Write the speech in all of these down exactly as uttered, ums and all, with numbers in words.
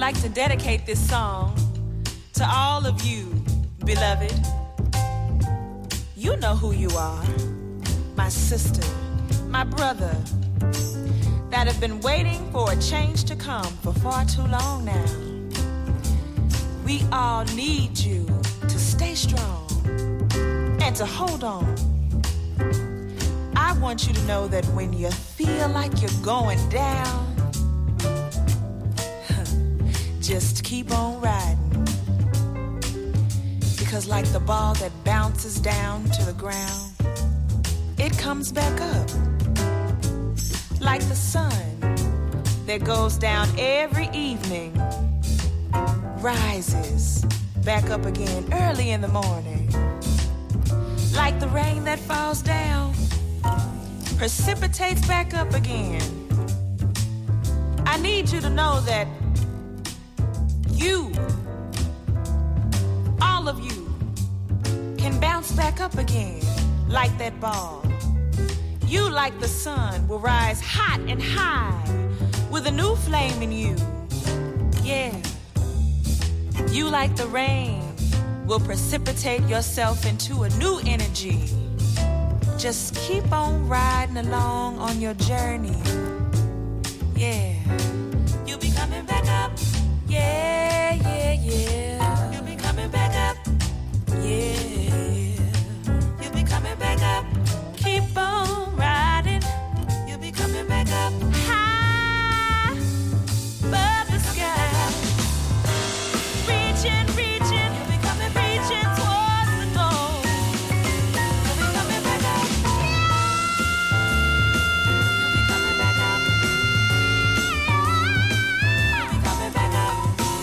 like to dedicate this song to all of you, beloved. You know who you are, my sister, my brother, that have been waiting for a change to come for far too long now. We all need you to stay strong and to hold on. I want you to know that when you feel like you're going down, just keep on riding. Because like the ball that bounces down to the ground, it comes back up. Like the sun that goes down every evening, rises back up again early in the morning. Like the rain that falls down, precipitates back up again. I need you to know that you, all of you, can bounce back up again like that ball. You, like the sun, will rise hot and high with a new flame in you. Yeah. You, like the rain, will precipitate yourself into a new energy. Just keep on riding along on your journey. Yeah. You'll be coming back up. Yeah, yeah, yeah. You'll be coming back up. Yeah. You'll be coming back up. Keep on riding. You'll be coming back up. High above the sky. Reaching, reaching. You'll be coming, reaching towards the goal. You'll be coming back up. You'll be coming back up. You'll be coming back up.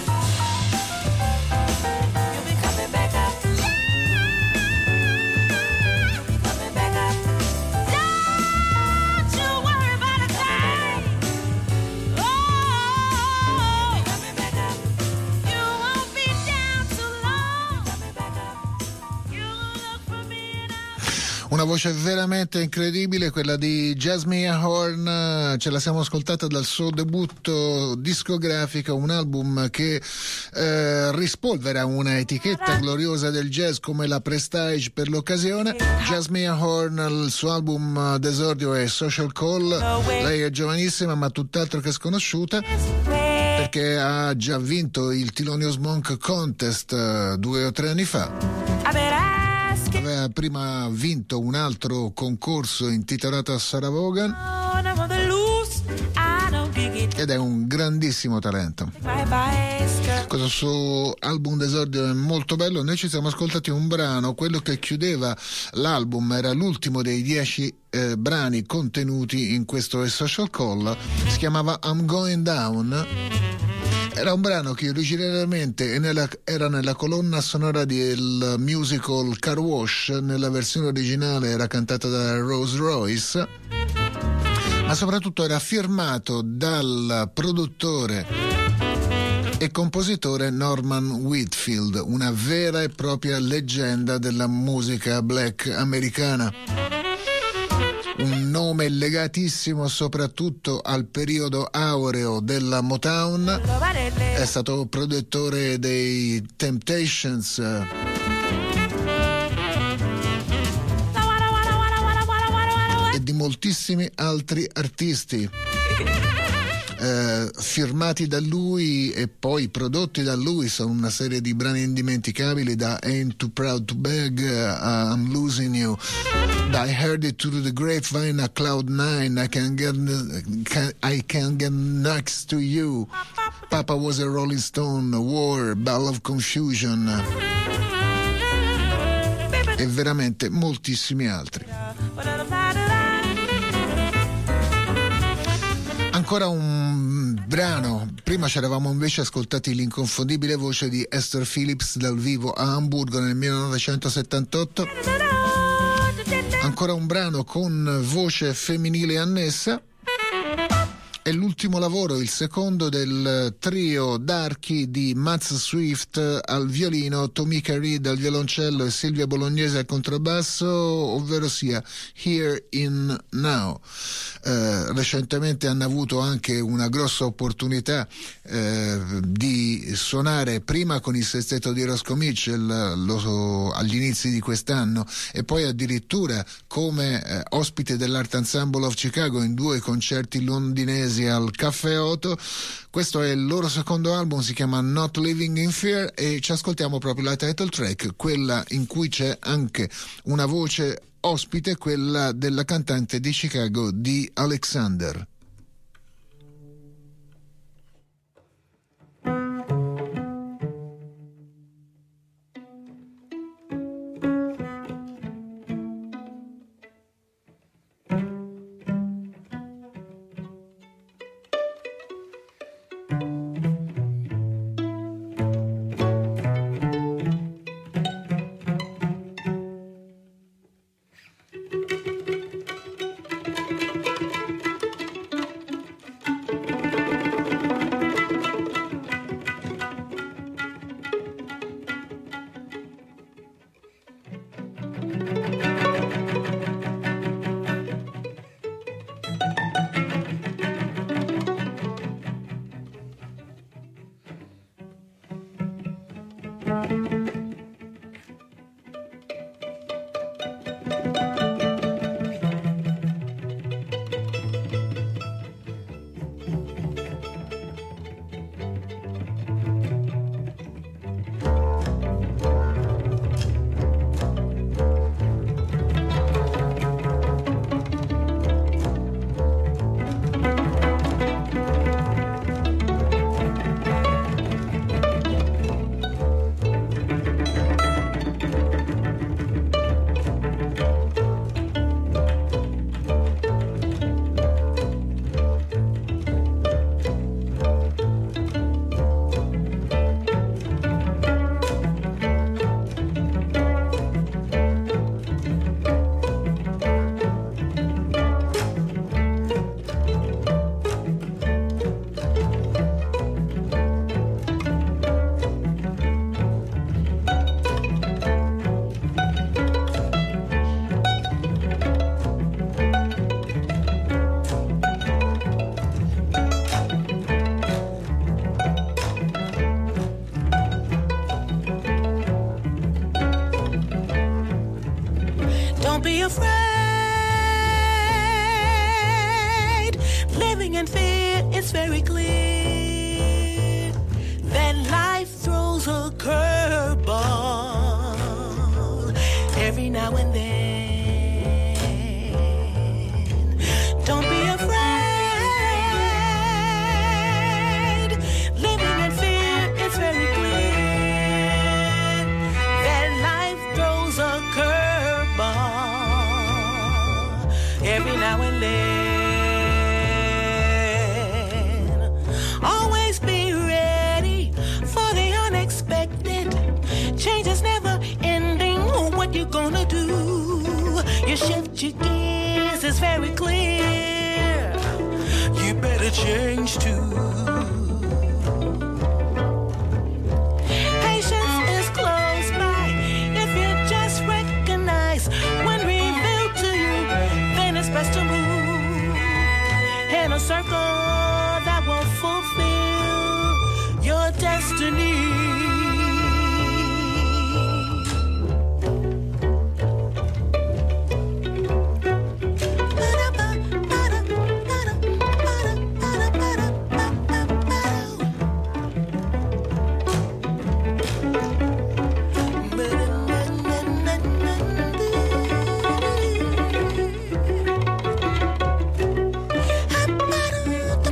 You'll be coming back up. You'll be coming back up. Don't you worry about a thing. Oh, you'll be coming back up. You won't be down too long. Coming back up. You look for me and I'll Una voce veramente incredibile, quella di Jasmine Horn. Ce la siamo ascoltata dal suo debutto discografico, un album che eh, rispolvera una etichetta gloriosa del jazz come la Prestige per l'occasione. Jasmine Horn, il suo album d'esordio è Social Call. Lei è giovanissima ma tutt'altro che sconosciuta, perché ha già vinto il Thelonious Monk Contest eh, due o tre anni fa. Aveva prima vinto un altro concorso intitolato a Sarah Vaughan ed è un grandissimo talento. Questo suo album d'esordio è molto bello. Noi ci siamo ascoltati un brano, quello che chiudeva l'album, era l'ultimo dei dieci eh, brani contenuti in questo A Social Call, si chiamava I'm Going Down. Era un brano che originariamente era nella colonna sonora del musical Car Wash. Nella versione originale era cantata da Rose Royce, ma soprattutto era firmato dal produttore e compositore Norman Whitfield, una vera e propria leggenda della musica black americana. Un nome legatissimo soprattutto al periodo aureo della Motown. È stato produttore dei Temptations e di moltissimi altri artisti. Eh, firmati da lui e poi prodotti da lui. Sono una serie di brani indimenticabili, da Ain't Too Proud to Beg a I'm Losing You, da I Heard It Through the Grapevine a Cloud Nine, I Can Get, can, I Can Get Next to You, Papa Was a Rolling Stone, War, Ball of Confusion e veramente moltissimi altri. Ancora un brano. Prima ci eravamo invece ascoltati l'inconfondibile voce di Esther Phillips dal vivo a Hamburgo nel millenovecentosettantotto. Ancora un brano con voce femminile annessa. È l'ultimo lavoro, il secondo del trio d'archi di Mats Swift al violino, Tomika Reed al violoncello e Silvia Bolognese al contrabbasso, ovvero sia Here in Now. Eh, recentemente hanno avuto anche una grossa opportunità eh, di suonare prima con il sestetto di Roscoe Mitchell lo, agli inizi di quest'anno e poi addirittura come eh, ospite dell'Art Ensemble of Chicago in due concerti londinesi al Caffè Oto. Questo è il loro secondo album, si chiama Not Living in Fear e ci ascoltiamo proprio la title track, quella in cui c'è anche una voce ospite, quella della cantante di Chicago Dee Alexander. Do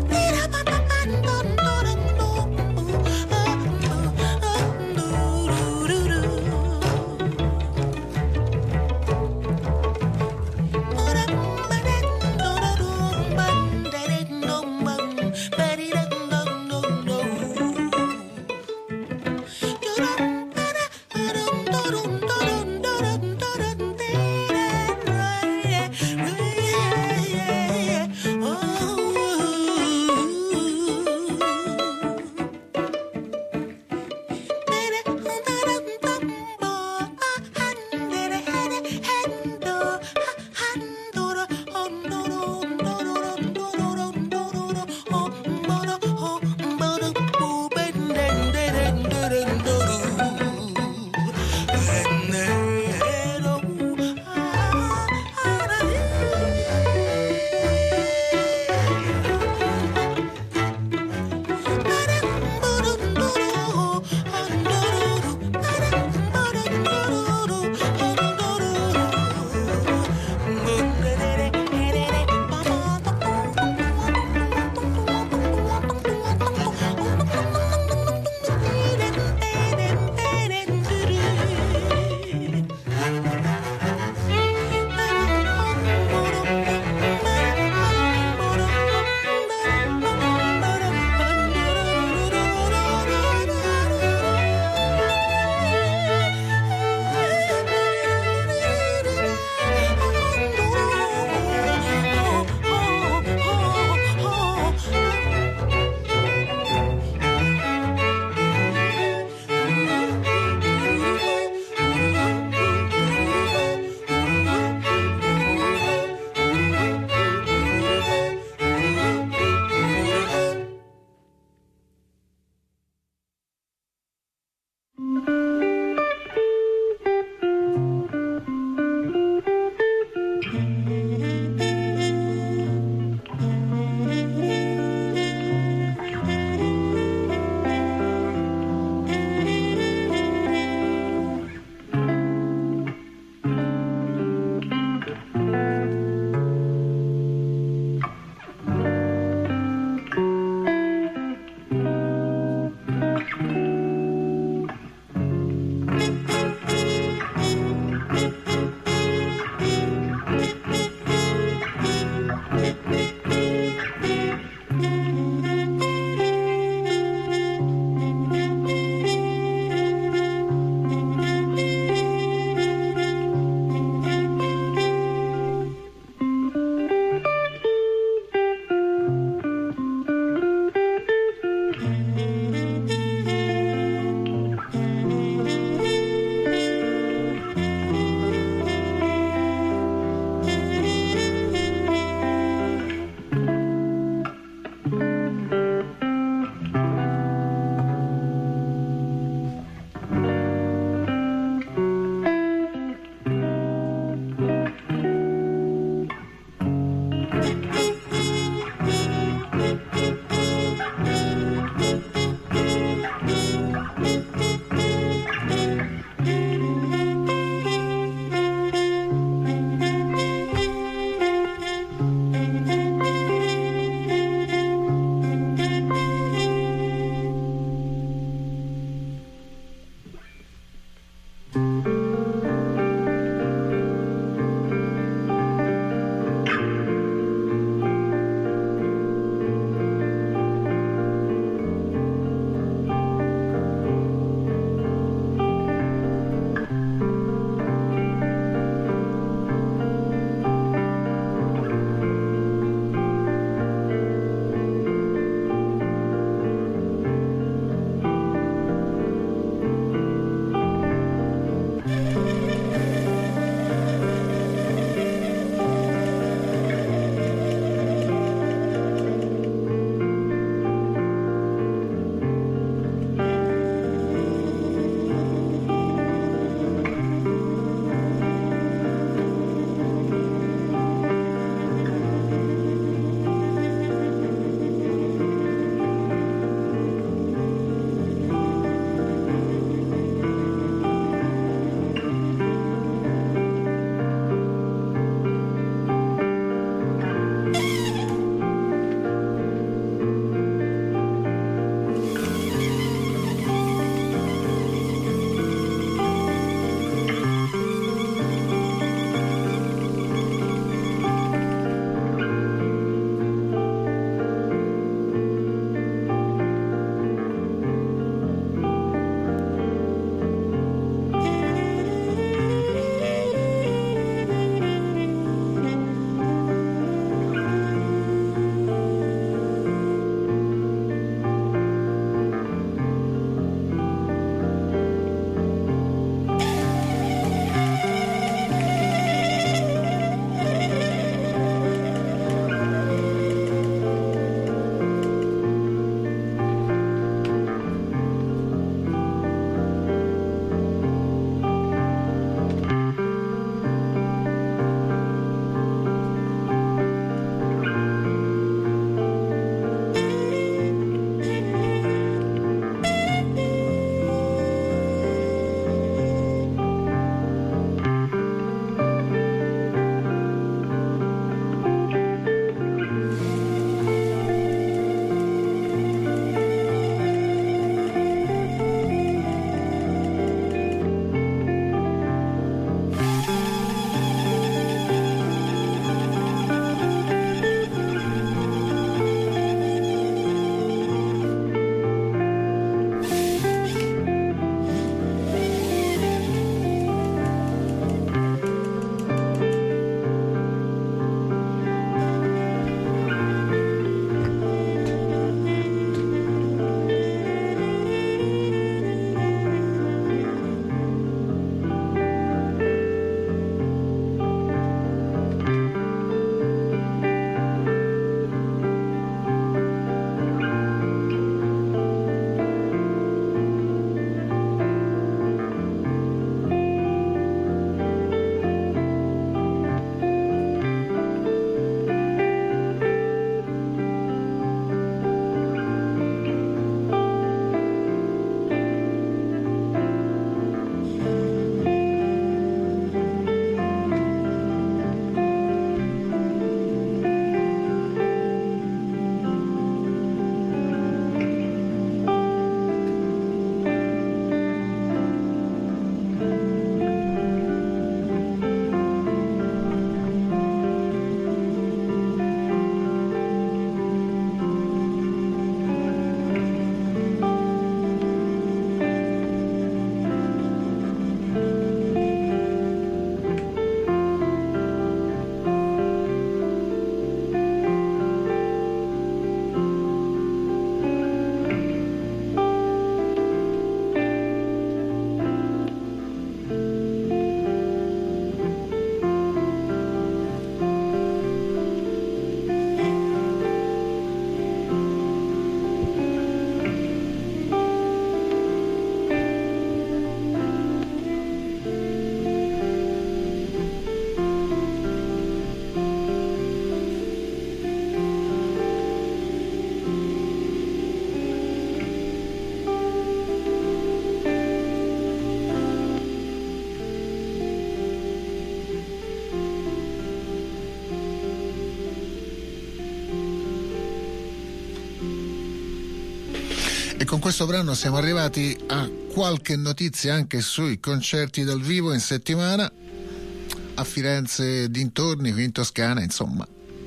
E con questo brano siamo arrivati a qualche notizia anche sui concerti dal vivo in settimana a Firenze, dintorni, qui in Toscana, insomma.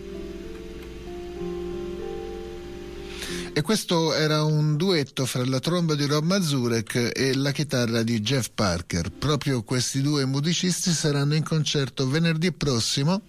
E questo era un duetto fra la tromba di Rob Mazurek e la chitarra di Jeff Parker. Proprio questi due musicisti saranno in concerto venerdì prossimo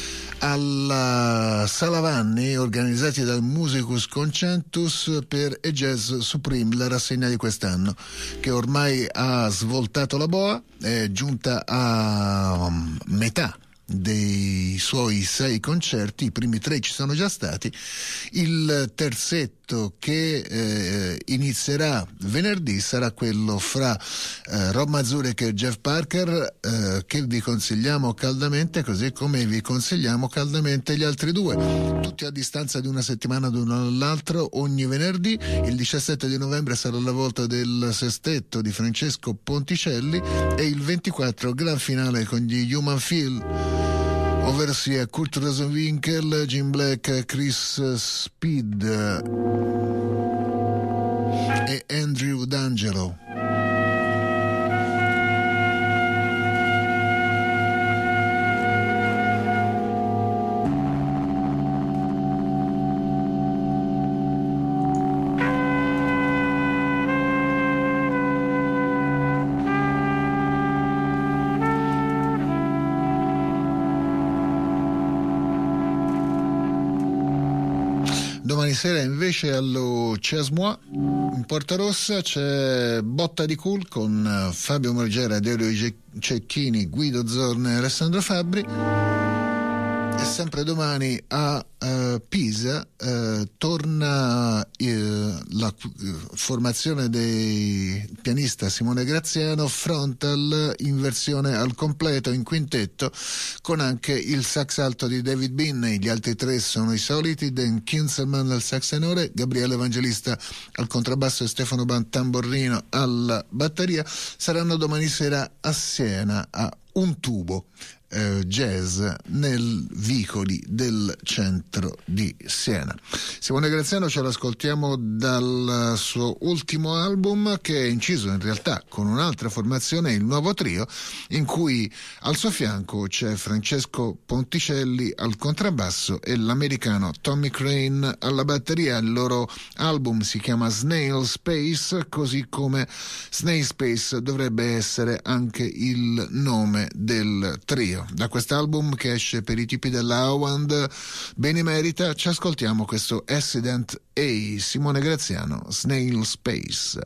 alla Sala Vanni, organizzati dal Musicus Concentus per E Jazz Supreme, la rassegna di quest'anno, che ormai ha svoltato la boa, è giunta a metà dei suoi sei concerti. I primi tre ci sono già stati, il terzetto che eh, inizierà venerdì sarà quello fra eh, Rob Mazurek e Jeff Parker, eh, che vi consigliamo caldamente, così come vi consigliamo caldamente gli altri due, tutti a distanza di una settimana l'uno dall'altro, ogni venerdì. Il diciassette di novembre sarà la volta del sestetto di Francesco Ponticelli e il ventiquattro gran finale con gli Human Feel, ovvero sia Kurt Rosenwinkel, Jim Black, Chris Speed e Andrew D'Angelo. Domani sera invece allo Chasmois in Porta Rossa c'è Botta di Cool con Fabio Morgera, Delio Cecchini, Guido Zorna e Alessandro Fabbri. E sempre domani a uh, Pisa uh, torna uh, la uh, formazione del pianista Simone Graziano, frontal in versione al completo in quintetto, con anche il sax alto di David Binney. Gli altri tre sono i soliti: Dan Kinselman al sax tenore, Gabriele Evangelista al contrabbasso e Stefano Bantamborrino alla batteria. Saranno domani sera a Siena a Un Tubo Eh, jazz nel Vicoli del centro di Siena. Simone Graziano ce l'ascoltiamo dal suo ultimo album, che è inciso in realtà con un'altra formazione, il Nuovo Trio, in cui al suo fianco c'è Francesco Ponticelli al contrabbasso e l'americano Tommy Crane alla batteria. Il loro album si chiama Snail Space, così come Snail Space dovrebbe essere anche il nome del trio. Da quest'album, che esce per i tipi della Howand, benemerita, ci ascoltiamo questo Accident A, Simone Graziano, Snail Space.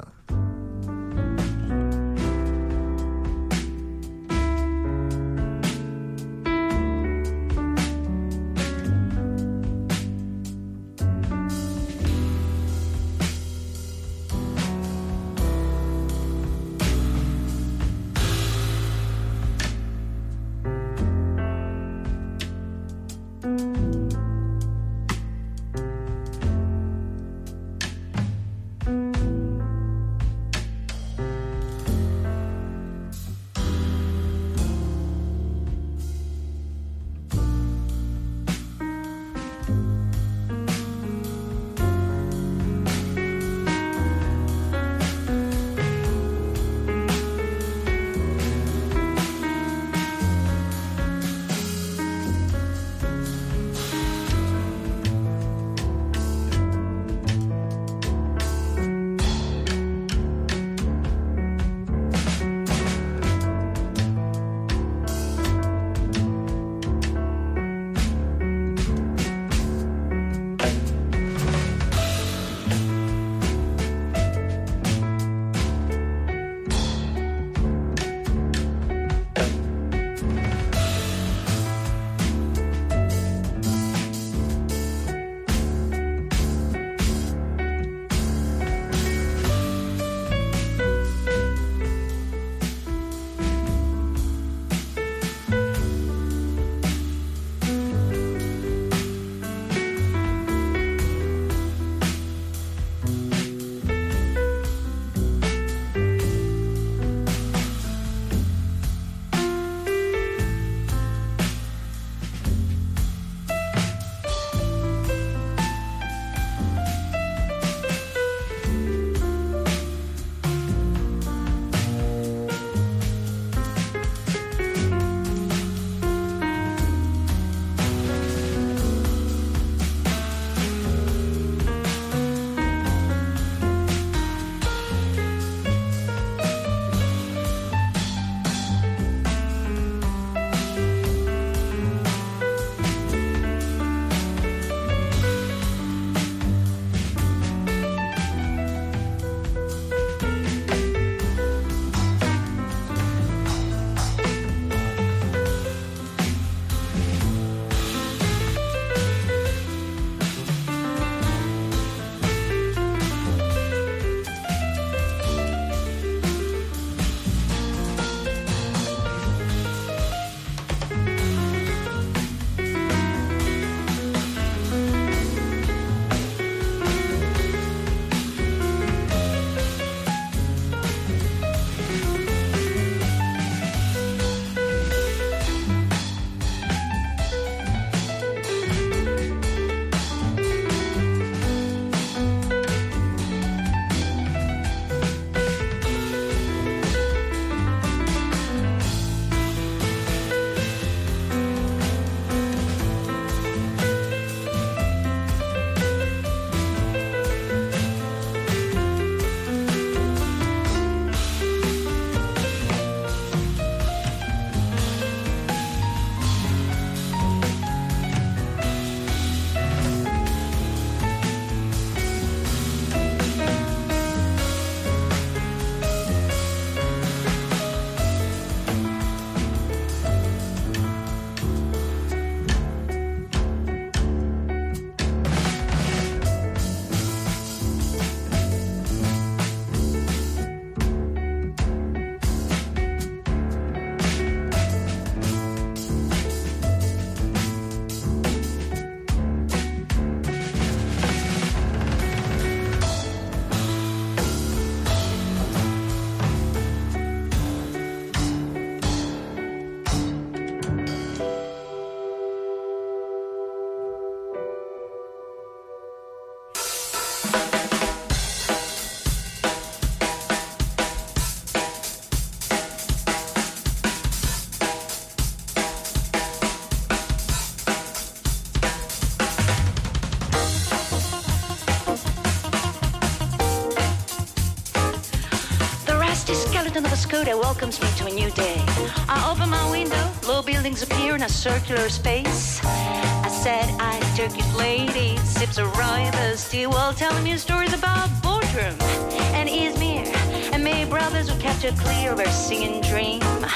postcode that welcomes me to a new day. I open my window, low buildings appear in a circular space. I said I Turkish lady sips a rooibos tea while telling me stories about Bodrum and Izmir and May brothers who kept a clear of singing dream.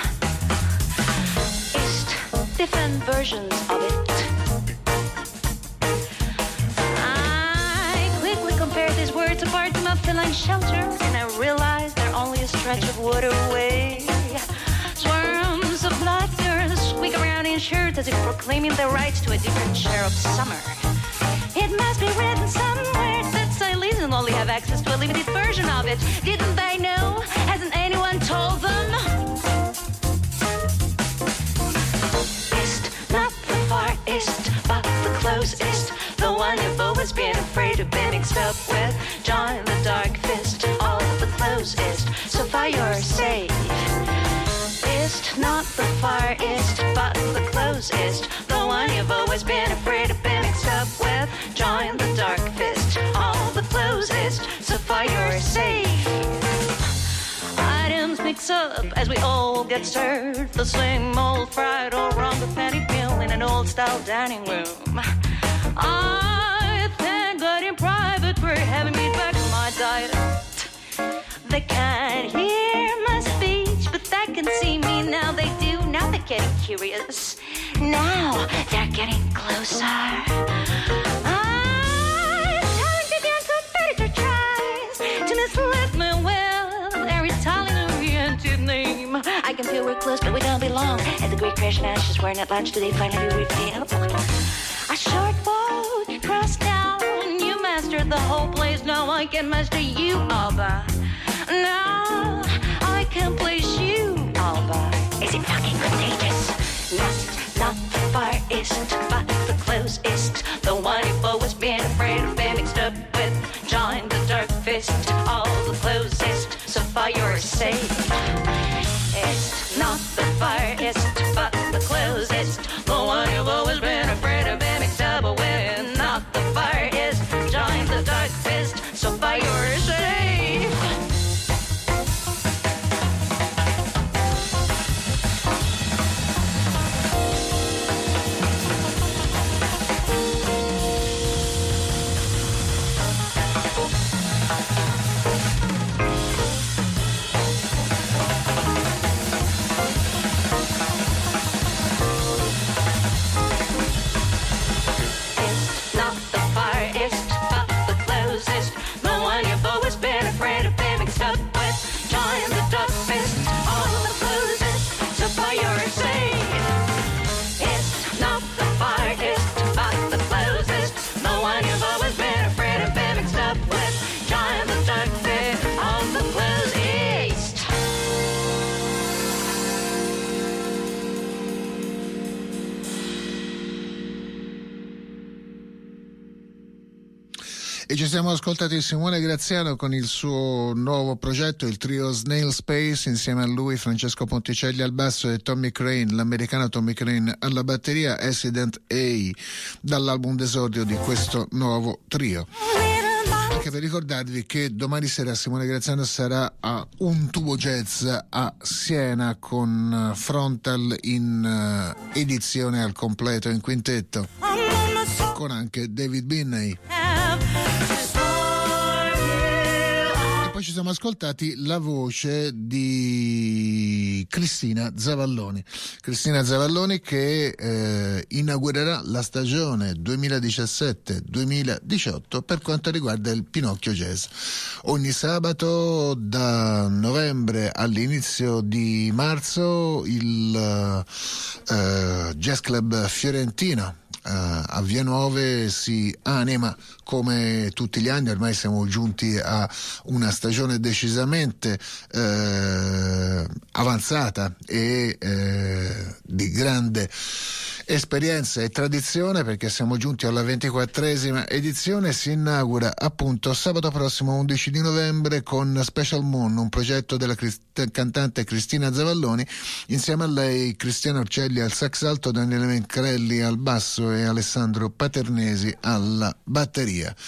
East, different versions of it. I quickly compare these words apart from a feline shelter, and I realize they're only a stretch of water away. Swarms of blackbirds squeak around in shirts as if proclaiming their rights to a different share of summer. It must be written somewhere that Silesians only have access to a limited version of it. Didn't they know? Hasn't anyone told them? East, not the far east, but the closest. The one you've always been afraid of being mixed up with. Join the dark fist, all the closest, so far you're safe. East, not the far east, but the closest. The one you've always been afraid of being mixed up with. Join the dark fist, all the closest, so far you're safe. Items mix up as we all get stirred. The same old fried or wrong the penny meal in an old style dining room. I thank God in private we're having me back on my diet. They can't hear my speech, but they can see me now. They do, now they're getting curious. Now they're getting closer. I'm telling the young competitor tries to mislead me with their Italian-oriented name. I can feel we're close, but we don't belong. And the great crash and ashes weren't at lunch today finally revealed. A short boat crossed down. You mastered the whole place. Now I can master you, Alba. Now I can place you, Alba. Is it fucking contagious? Not, not the far east, but the closest. The one you've always been afraid of being mixed up with. Join the dark fist, all the closest. So far you're safe. It's not the far east, but the closest. The one you've always been afraid of being mixed up with. Not the far east, join the dark fist. So far you're safe. E ci siamo ascoltati Simone Graziano con il suo nuovo progetto, il trio Snail Space, insieme a lui Francesco Ponticelli al basso e Tommy Crane, l'americano Tommy Crane alla batteria, Accident A, dall'album d'esordio di questo nuovo trio. Anche per ricordarvi che domani sera Simone Graziano sarà a Un Tubo Jazz a Siena con Frontal in uh, edizione al completo in quintetto, con anche David Binney. E poi ci siamo ascoltati la voce di Cristina Zavalloni. Cristina Zavalloni che eh, inaugurerà la stagione duemiladiciassette duemiladiciotto per quanto riguarda il Pinocchio Jazz. Ogni sabato da novembre all'inizio di marzo il uh, Jazz Club Fiorentino Uh, a Via Nuove si anima come tutti gli anni. Ormai siamo giunti a una stagione decisamente uh, avanzata e uh, di grande esperienza e tradizione, perché siamo giunti alla ventiquattresima edizione. Si inaugura appunto sabato prossimo undici di novembre con Special Moon, un progetto della Crist- cantante Cristina Zavalloni, insieme a lei Cristiano Orcelli al sax alto, Daniele Mencrelli al basso e Alessandro Paternesi alla batteria.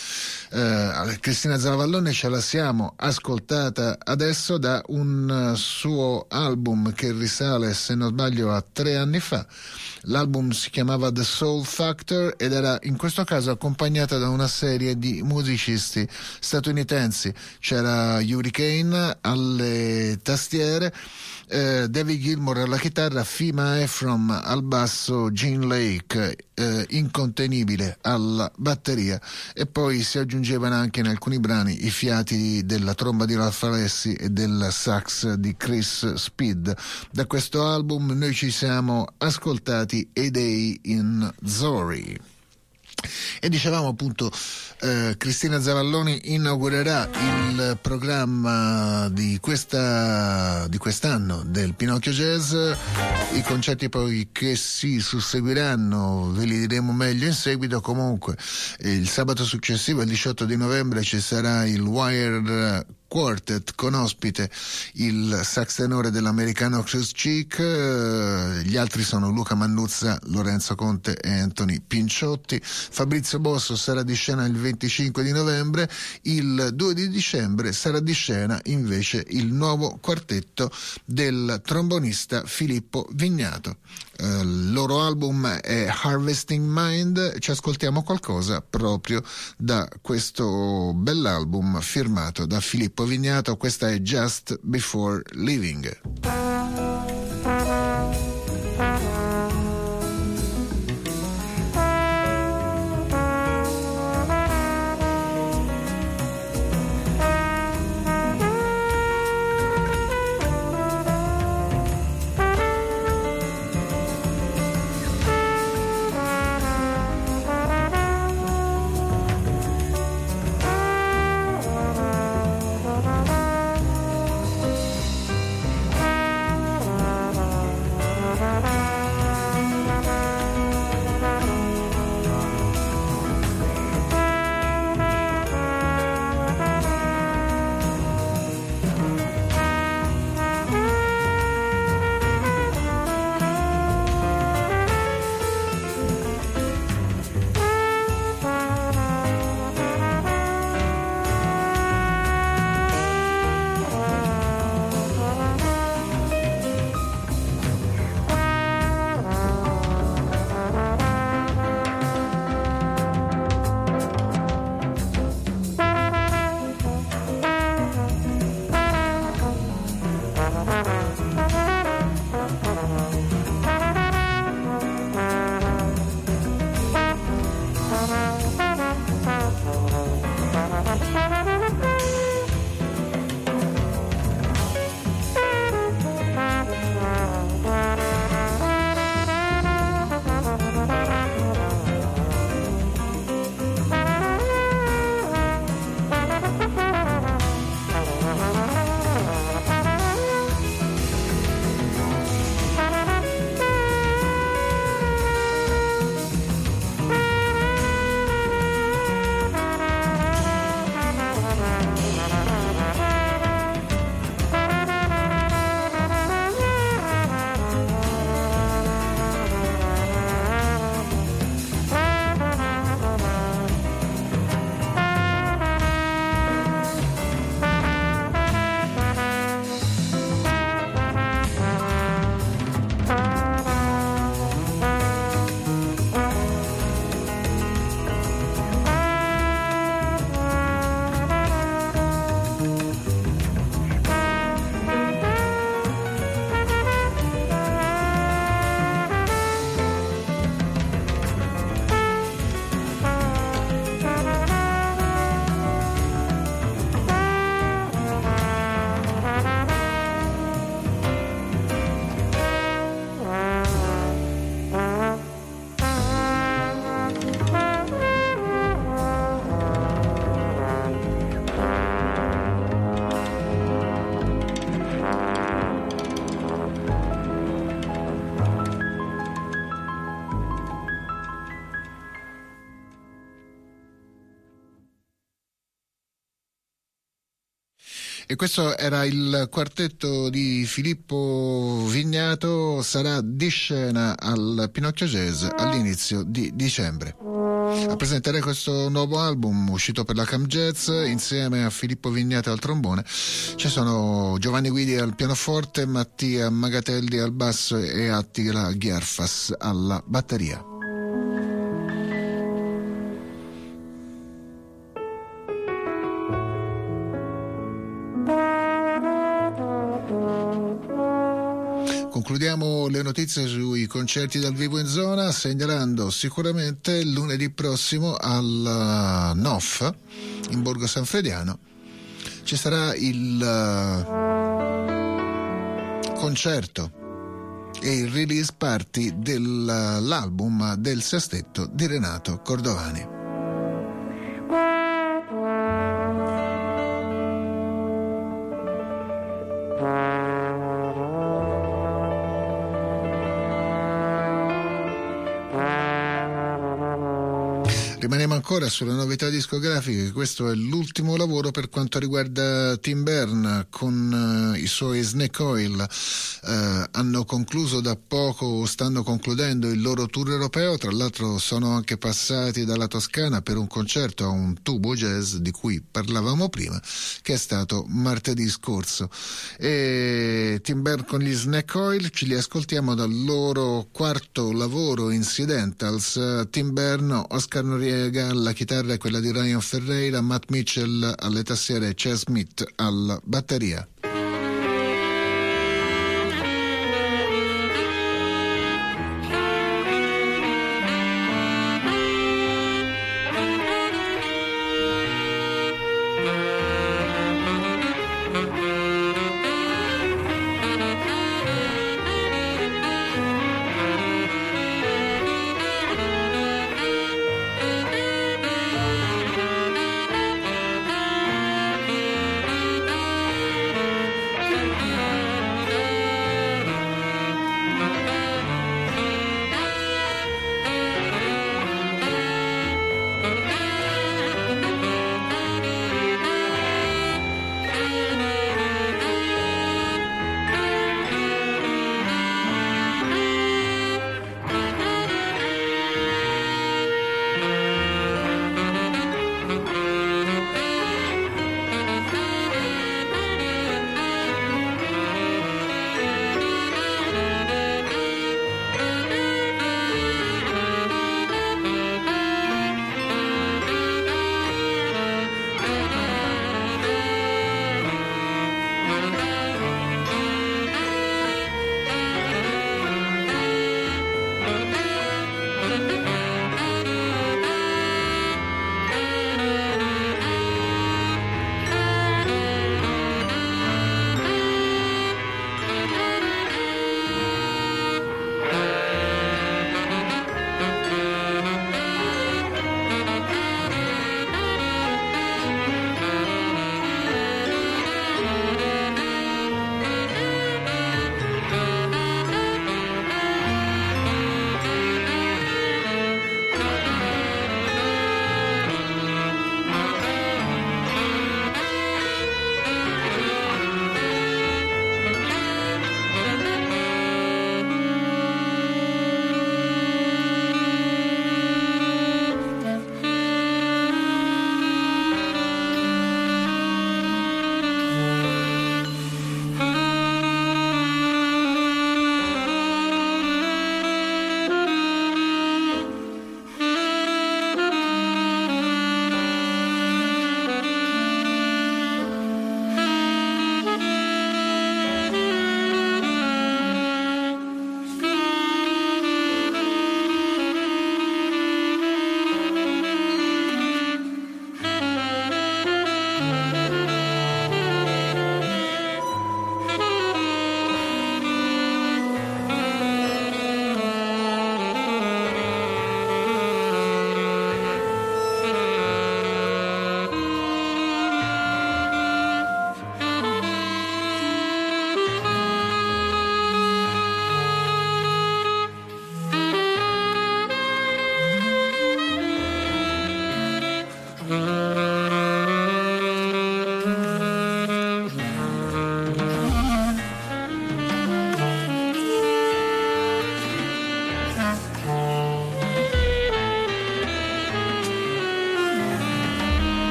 Eh, Cristina Zavalloni ce la siamo ascoltata adesso da un suo album che risale, se non sbaglio, a tre anni fa. L'album si chiamava The Soul Factor ed era in questo caso accompagnata da una serie di musicisti statunitensi. C'era Hurricane alle tastiere, eh, David Gilmour alla chitarra, Fima Ephron al basso, Gene Lake eh, incontenibile alla batteria, e poi si aggiungevano anche in alcuni brani i fiati della tromba di Ralph Alessi e del sax di Chris Speed. Da questo album noi ci siamo ascoltati A Day in Zori. E dicevamo appunto, eh, Cristina Zavalloni inaugurerà il programma di questa di quest'anno del Pinocchio Jazz. I concerti poi che si susseguiranno ve li diremo meglio in seguito. Comunque il sabato successivo, il diciotto di novembre, ci sarà il Wired Quartet con ospite il sax tenore dell'americano Chris Cheek, gli altri sono Luca Mannuzza, Lorenzo Conte e Anthony Pinciotti. Fabrizio Bosso sarà di scena il venticinque di novembre, il due di dicembre sarà di scena invece il nuovo quartetto del trombonista Filippo Vignato. Il loro album è Harvesting Mind, ci ascoltiamo qualcosa proprio da questo bell'album firmato da Filippo Vignato. Questa è Just Before Leaving. E questo era il quartetto di Filippo Vignato, sarà di scena al Pinocchio Jazz all'inizio di dicembre. A presentare questo nuovo album uscito per la Cam Jazz insieme a Filippo Vignato al trombone ci sono Giovanni Guidi al pianoforte, Mattia Magatelli al basso e Attila Ghiarfas alla batteria. Concludiamo le notizie sui concerti dal vivo in zona segnalando sicuramente lunedì prossimo al N O F in Borgo Sanfrediano ci sarà il concerto e il release party dell'album del sestetto di Renato Cordovani. Rimaniamo ancora sulle novità discografiche, questo è l'ultimo lavoro per quanto riguarda Tim Berne con uh, i suoi Snake Oil, uh, hanno concluso da poco, stanno concludendo il loro tour europeo, tra l'altro sono anche passati dalla Toscana per un concerto a un tubo jazz di cui parlavamo prima, che è stato martedì scorso. E Tim Berne con gli Snake Oil ci li ascoltiamo dal loro quarto lavoro Incidentals, uh, Tim Berne, Oscar Noriega alla chitarra e quella di Ryan Ferreira, Matt Mitchell alle tastiere e Chas Smith alla batteria.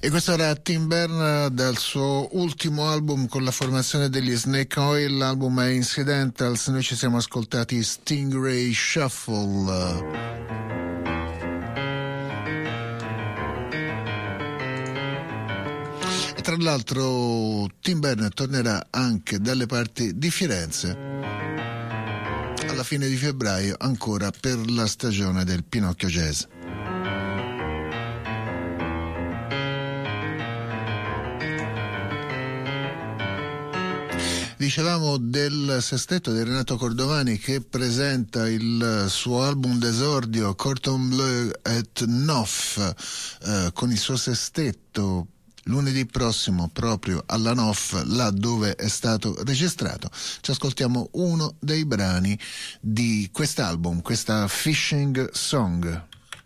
E questo era Tim Bernard dal suo ultimo album con la formazione degli Snake Oil, l'album è Incidentals. Noi ci siamo ascoltati Stingray Shuffle. E tra l'altro Tim Bernard tornerà anche dalle parti di Firenze alla fine di febbraio, ancora per la stagione del Pinocchio Jazz. Dicevamo del sestetto di Renato Cordovani che presenta il suo album d'esordio Cordon Bleu et Neuf eh, con il suo sestetto lunedì prossimo proprio alla Neuf, là dove è stato registrato. Ci ascoltiamo uno dei brani di quest'album, questa Fishing Song.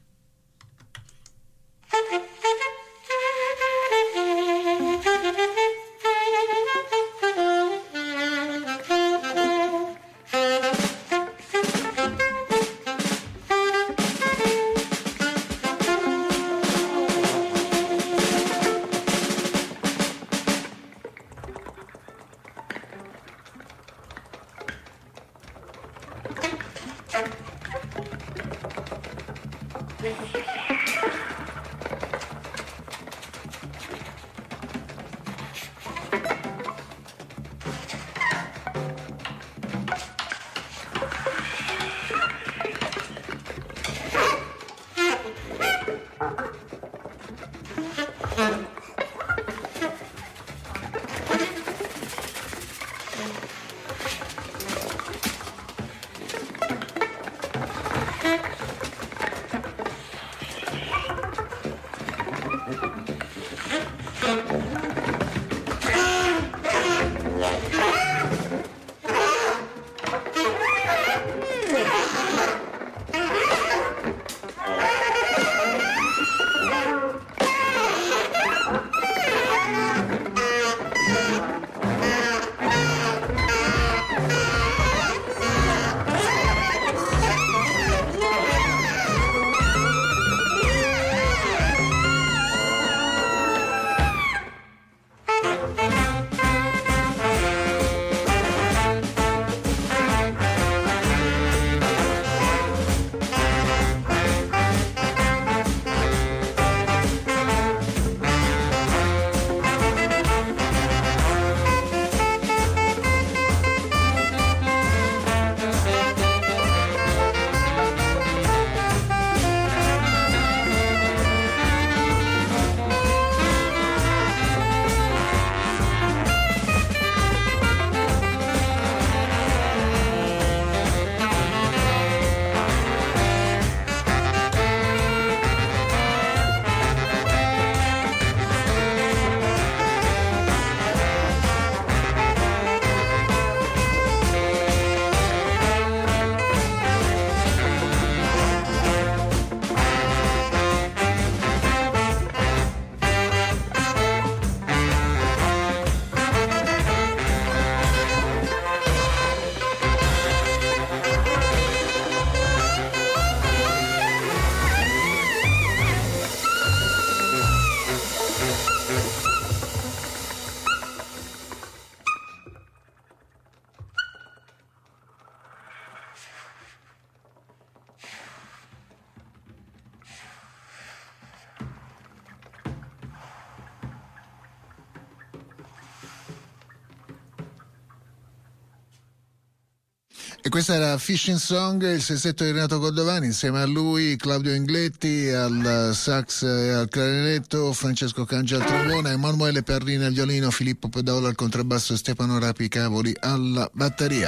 E questa era Fishing Song, il sestetto di Renato Cordovani, insieme a lui Claudio Ingletti al sax e al clarinetto, Francesco Cangia al trombone, Emanuele Perrini al violino, Filippo Pedaolo al contrabbasso e Stefano Rapi Cavoli alla batteria.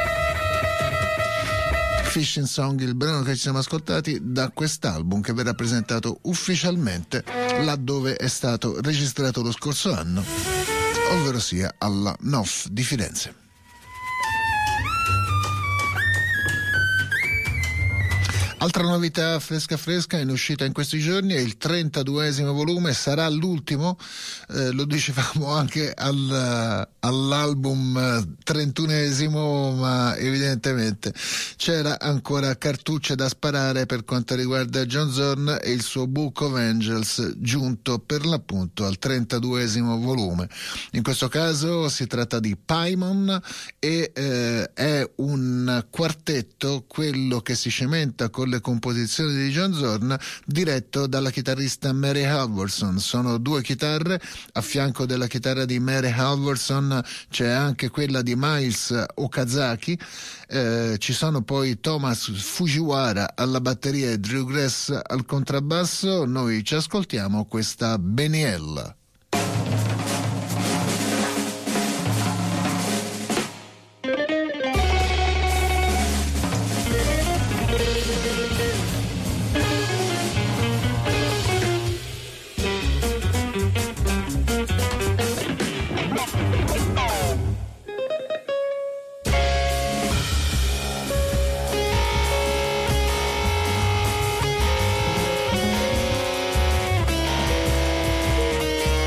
Fishing Song, il brano che ci siamo ascoltati da quest'album che verrà presentato ufficialmente laddove è stato registrato lo scorso anno, ovvero sia alla Neuf di Firenze. Altra novità fresca fresca in uscita in questi giorni è il trentaduesimo volume, sarà l'ultimo, eh, lo dicevamo anche al, all'album trentunesimo, ma evidentemente c'era ancora cartucce da sparare per quanto riguarda John Zorn e il suo Book of Angels, giunto per l'appunto al trentaduesimo volume. In questo caso si tratta di Paimon e eh, è un quartetto, quello che si cementa con le composizioni di John Zorn, diretto dalla chitarrista Mary Halvorson. Sono due chitarre, a fianco della chitarra di Mary Halvorson c'è anche quella di Miles Okazaki, eh, ci sono poi Thomas Fujiwara alla batteria e Drew Grass al contrabbasso. Noi ci ascoltiamo questa Beniella. Thank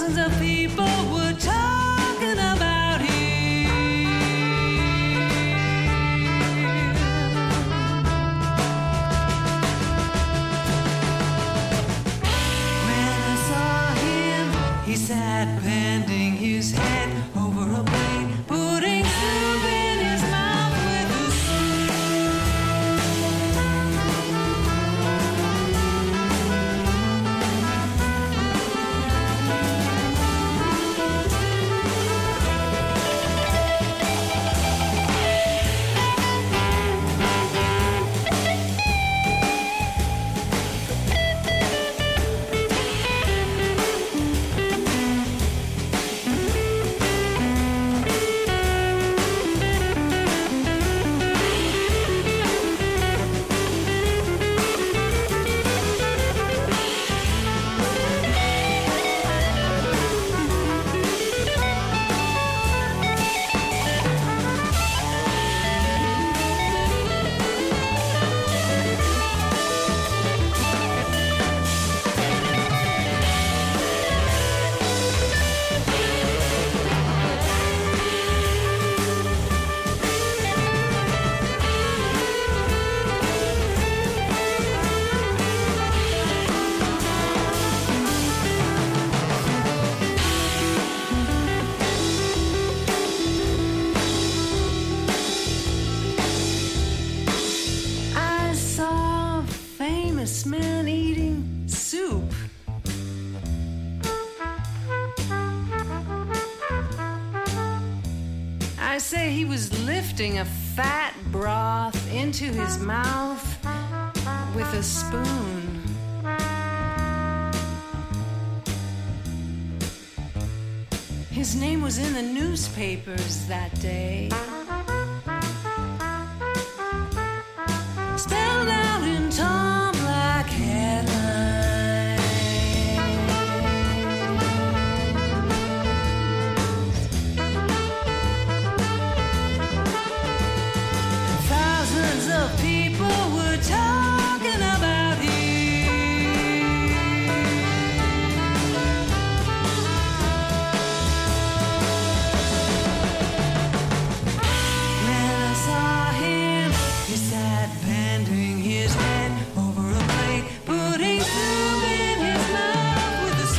Thousands of people were talking about him. When I saw him, he sat bending his head over a plate, putting soup in his mouth with a man eating soup. I say he was lifting a fat broth into his mouth with a spoon. His name was in the newspapers that day. Spelled out in Tom Black headlines. Thousands of people were talking about him. When I saw him, he sat bending his head over a plate, putting soup in his mouth with a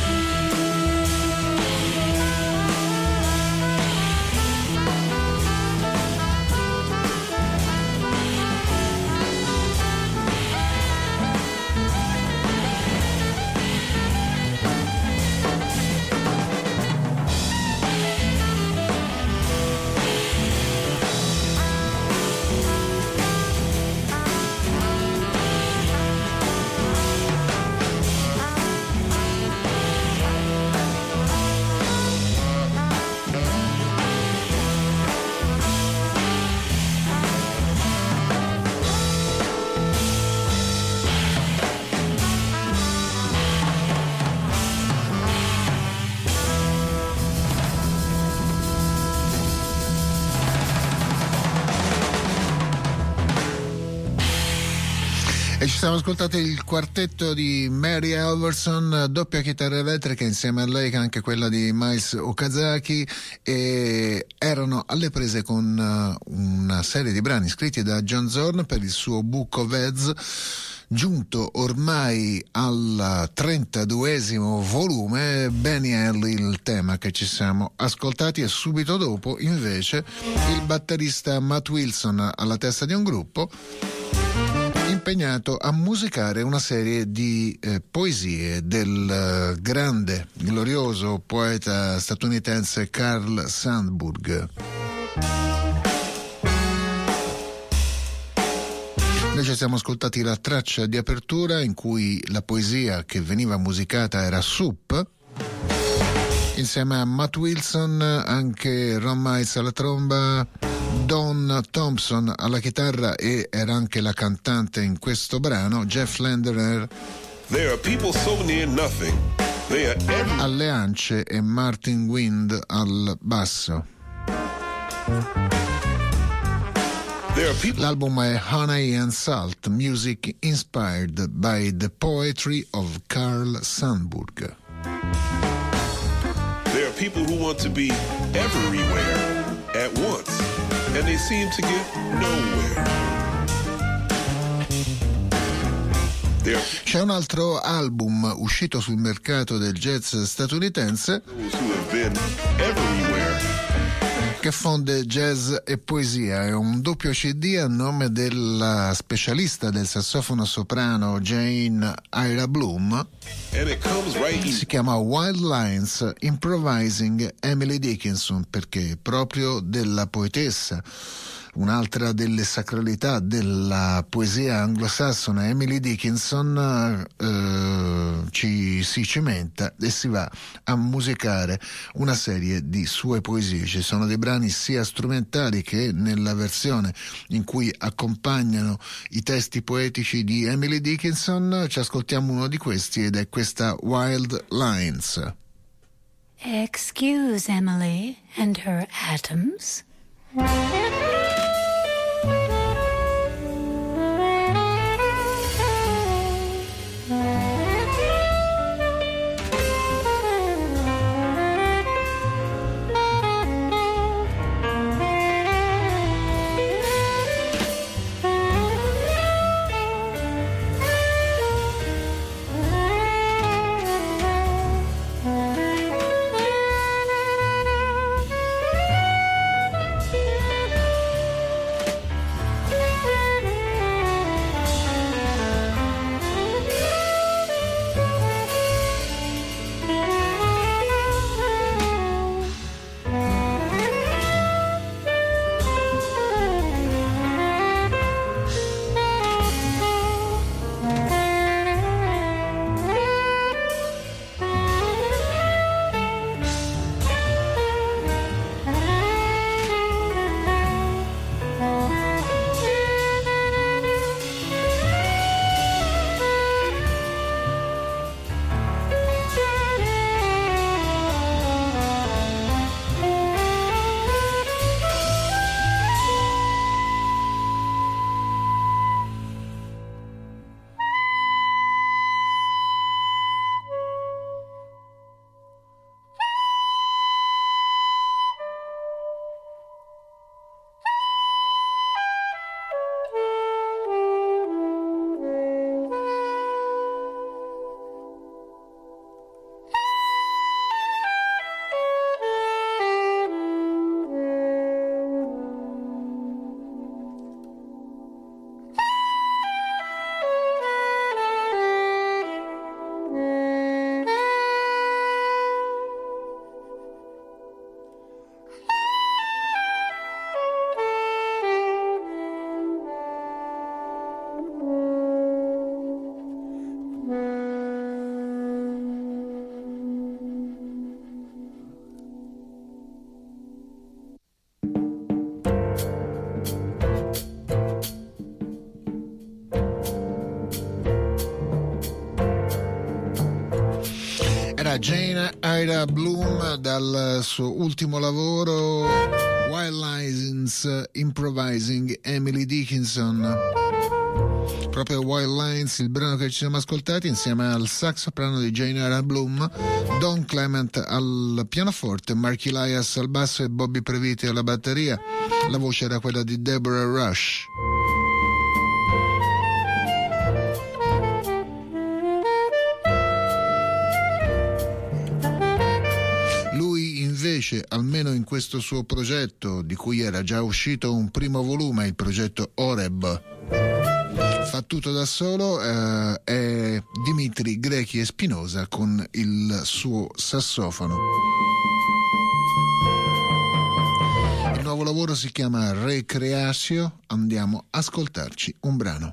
E ci siamo ascoltati il quartetto di Mary Alverson, doppia chitarra elettrica, insieme a lei anche quella di Miles Okazaki, e erano alle prese con una serie di brani scritti da John Zorn per il suo Book of Heads, giunto ormai al trentaduesimo volume. Benny Henley il tema che ci siamo ascoltati, e subito dopo invece il batterista Matt Wilson alla testa di un gruppo impegnato a musicare una serie di eh, poesie del uh, grande, glorioso poeta statunitense Carl Sandburg. Noi ci siamo ascoltati la traccia di apertura in cui la poesia che veniva musicata era Soup. Insieme a Matt Wilson anche Ron Miles alla tromba, Don Thompson alla chitarra, e era anche la cantante in questo brano, Jeff Lederer There are people so near nothing. They are every- alle ance e Martin Wind al basso. There are people- L'album è Honey and Salt, music inspired by the poetry of Carl Sandburg. There are people who want to be everywhere at once, and they seem to get nowhere. C'è un altro album uscito sul mercato del jazz statunitense che fonde jazz e poesia. È un doppio C D a nome della specialista del sassofono soprano Jane Ira Bloom. Si chiama Wild Lines Improvising Emily Dickinson, perché proprio della poetessa, un'altra delle sacralità della poesia anglosassone, Emily Dickinson, eh, ci si cimenta e si va a musicare una serie di sue poesie. Ci sono dei brani sia strumentali che nella versione in cui accompagnano i testi poetici di Emily Dickinson. Ci ascoltiamo uno di questi ed è questa Wild Lines. Excuse Emily and her atoms. Jane Ira Bloom dal suo ultimo lavoro Wild Lines Improvising Emily Dickinson. Proprio Wild Lines, il brano che ci siamo ascoltati insieme al sax soprano di Jane Ira Bloom, Don Clement al pianoforte, Mark Elias al basso e Bobby Previti alla batteria. La voce era quella di Deborah Rush. Invece, almeno in questo suo progetto, di cui era già uscito un primo volume, il progetto Oreb, fa tutto da solo, eh, è Dimitri Grechi Espinosa con il suo sassofono. Il nuovo lavoro si chiama Recreatio, andiamo a ascoltarci un brano.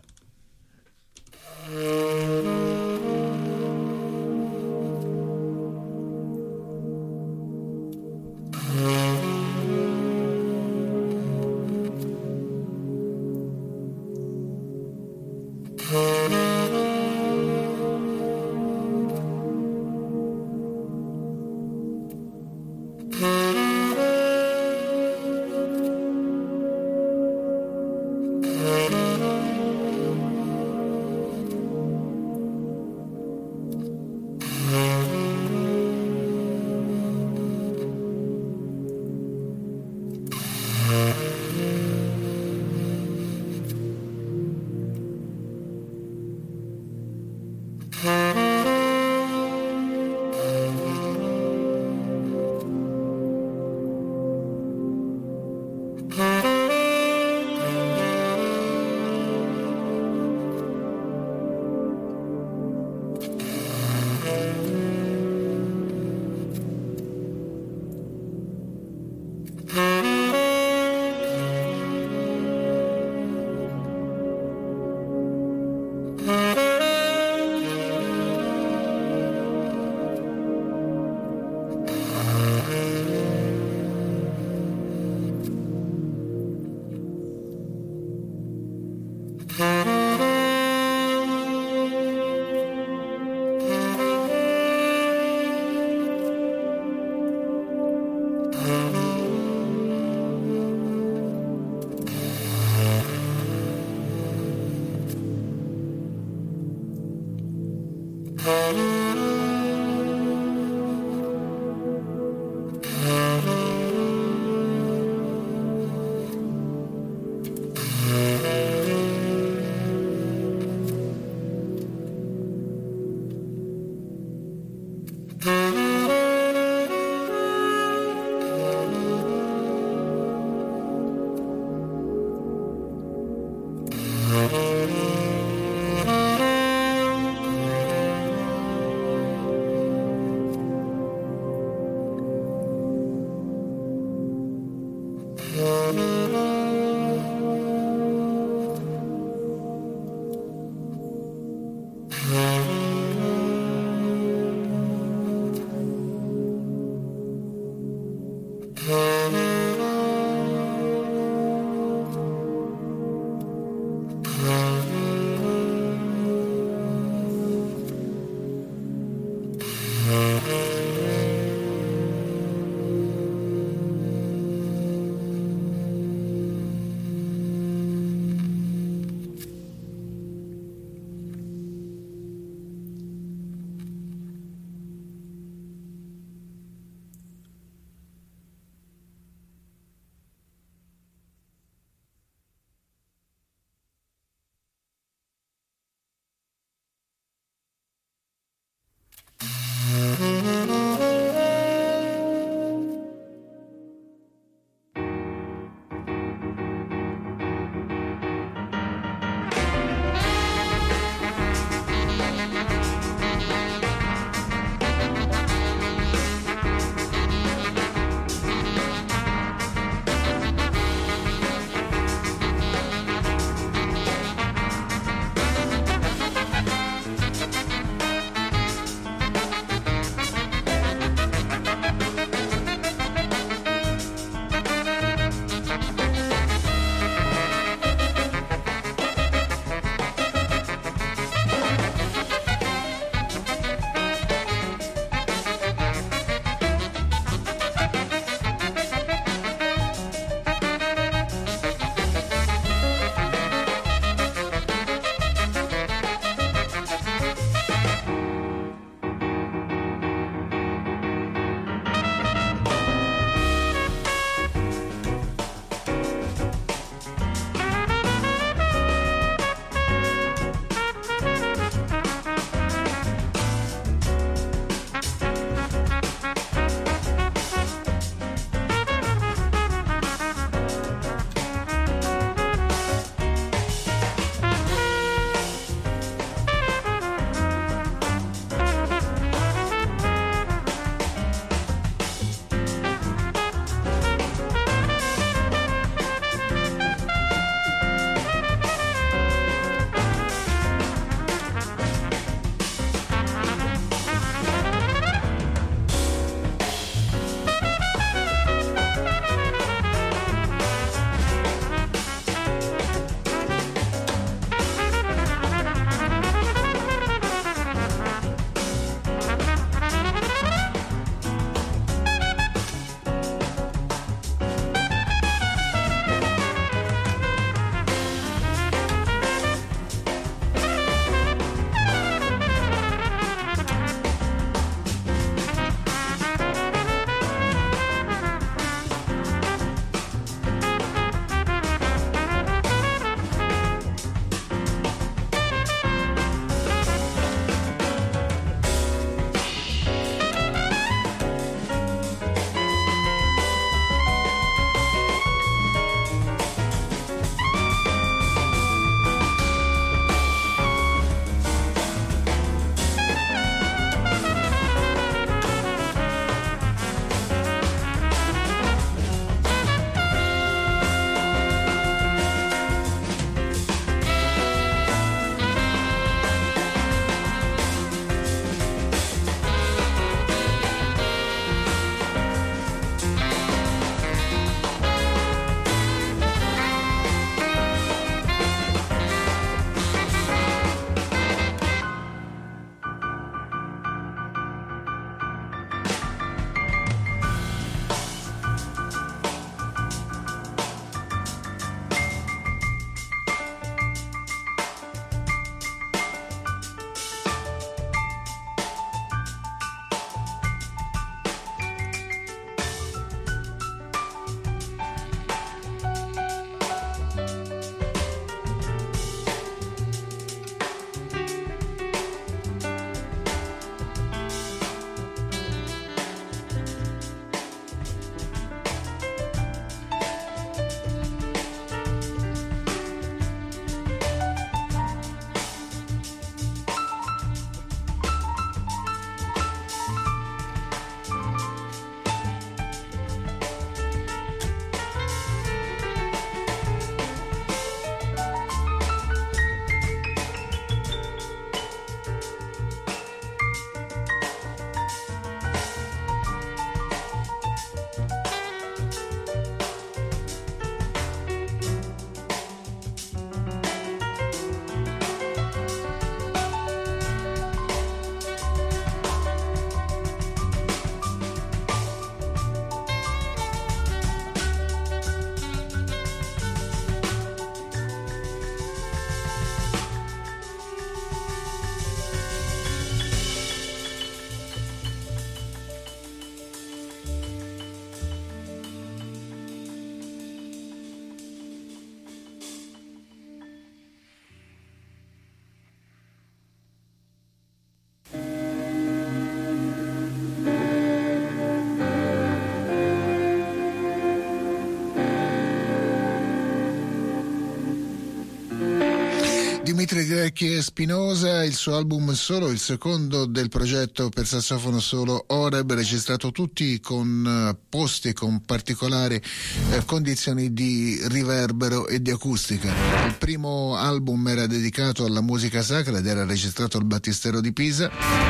Dimitri Grecchi e Spinosa, il suo album solo, il secondo del progetto per sassofono solo Oreb, registrato tutti con posti con particolari eh, condizioni di riverbero e di acustica. Il primo album era dedicato alla musica sacra ed era registrato al Battistero di Pisa.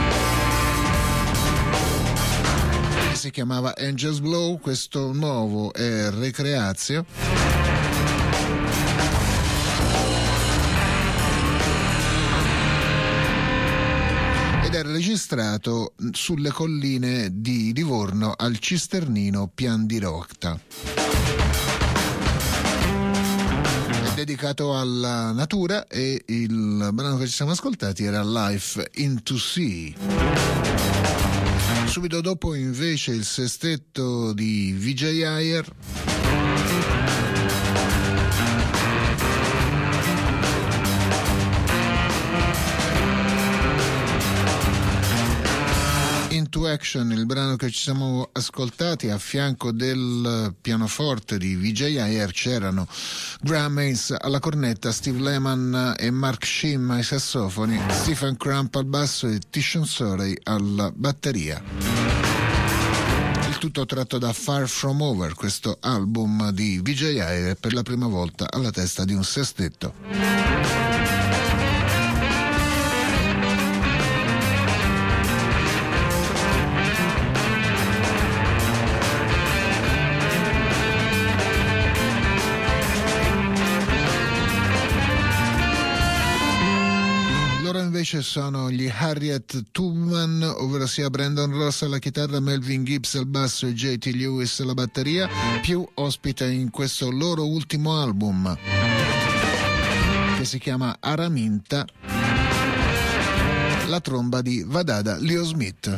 Si chiamava Angels Blow, questo nuovo è Recreatio. Era registrato sulle colline di Livorno al Cisternino Pian di Rocta. È dedicato alla natura e il brano che ci siamo ascoltati era Life into Sea. Subito dopo invece il sestetto di Vijay Iyer. Into Action, il brano che ci siamo ascoltati. A fianco del pianoforte di Vijay Iyer c'erano Graham Haynes alla cornetta, Steve Lehman e Mark Shim ai sassofoni, Stephen Crump al basso e Tishon Sorey alla batteria. Il tutto tratto da Far From Over, questo album di Vijay Iyer per la prima volta alla testa di un sestetto. Invece sono gli Harriet Tubman, ovvero sia Brandon Ross alla chitarra, Melvin Gibbs al basso e J T Lewis alla batteria, più ospita in questo loro ultimo album che si chiama Araminta, la tromba di Vadada Leo Smith.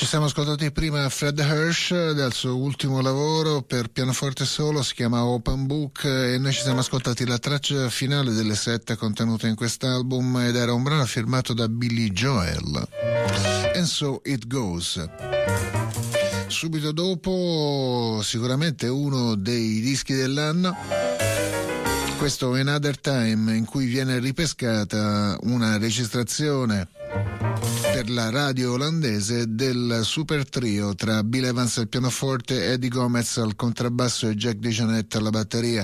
siamo ascoltati prima Fred Hirsch dal suo ultimo lavoro per pianoforte solo, si chiama Open Book, e noi ci siamo ascoltati la traccia finale delle sette contenute in quest'album ed era un brano firmato da Billy Joel, And So It Goes. Subito dopo sicuramente uno dei dischi dell'anno, questo Another Time, in cui viene ripescata una registrazione per la radio olandese del super trio tra Bill Evans al pianoforte, Eddie Gomez al contrabbasso e Jack DeJohnette alla batteria.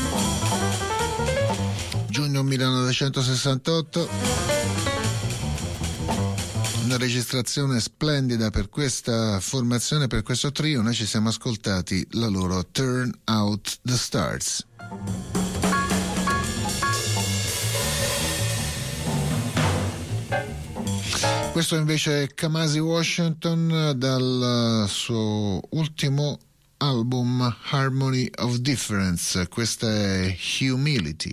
Giugno millenovecentosessantotto, una registrazione splendida per questa formazione, per questo trio. Noi ci siamo ascoltati la loro Turn Out the Stars. Questo invece è Kamasi Washington dal suo ultimo album Harmony of Difference. Questa è Humility.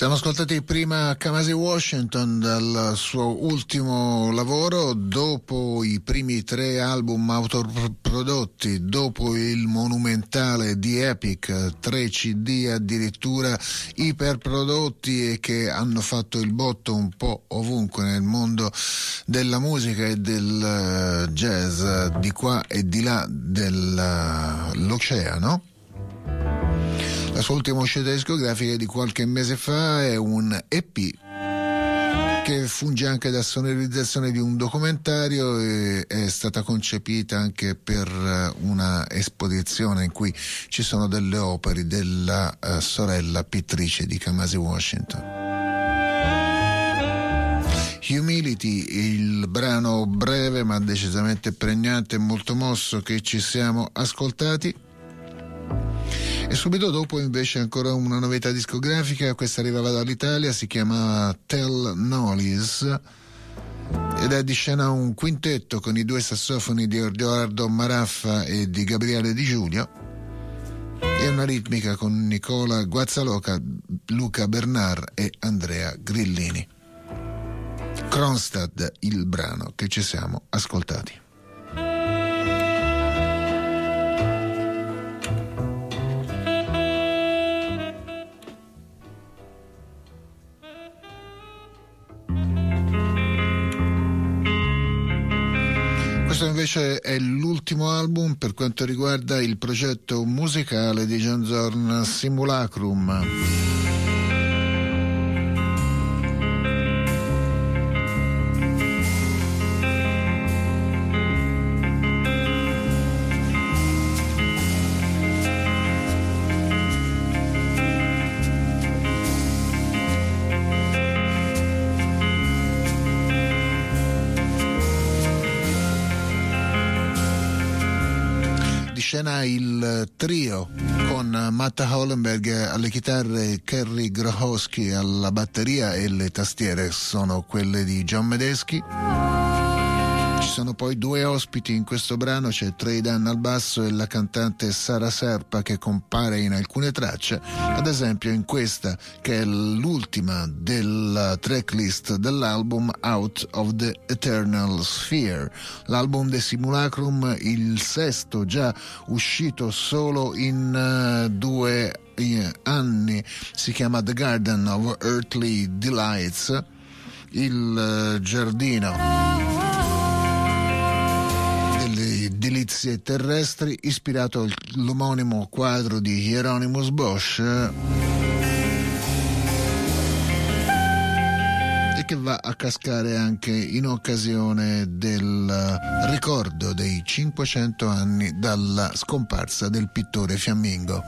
Siamo ascoltati prima Kamasi Washington dal suo ultimo lavoro, dopo i primi tre album autoprodotti, dopo il monumentale The Epic, tre C D addirittura iperprodotti e che hanno fatto il botto un po' ovunque nel mondo della musica e del jazz, di qua e di là dell'oceano. La sua ultima uscita discografica di qualche mese fa è un E P che funge anche da sonorizzazione di un documentario e è stata concepita anche per una esposizione in cui ci sono delle opere della uh, sorella pittrice di Kamasi Washington. Humility, il brano breve ma decisamente pregnante e molto mosso che ci siamo ascoltati. E subito dopo invece ancora una novità discografica, questa arrivava dall'Italia, si chiama Tell Knowles ed è di scena un quintetto con i due sassofoni di Edoardo Maraffa e di Gabriele Di Giulio e una ritmica con Nicola Guazzaloca, Luca Bernard e Andrea Grillini. Kronstadt, il brano che ci siamo ascoltati. Questo invece è l'ultimo album per quanto riguarda il progetto musicale di John Zorn, Simulacrum. Scena il trio con Matt Hollenberg alle chitarre, Kerry Grohowski alla batteria e le tastiere sono quelle di John Medesky. Ci sono poi due ospiti in questo brano, c'è Trey Dunn al basso e la cantante Sara Serpa che compare in alcune tracce, ad esempio in questa che è l'ultima della tracklist dell'album Out of the Eternal Sphere, l'album de Simulacrum, il sesto già uscito solo in uh, due uh, anni, si chiama The Garden of Earthly Delights, il uh, giardino delizie terrestri, ispirato all'omonimo quadro di Hieronymus Bosch e che va a cascare anche in occasione del ricordo dei cinquecento anni dalla scomparsa del pittore fiammingo.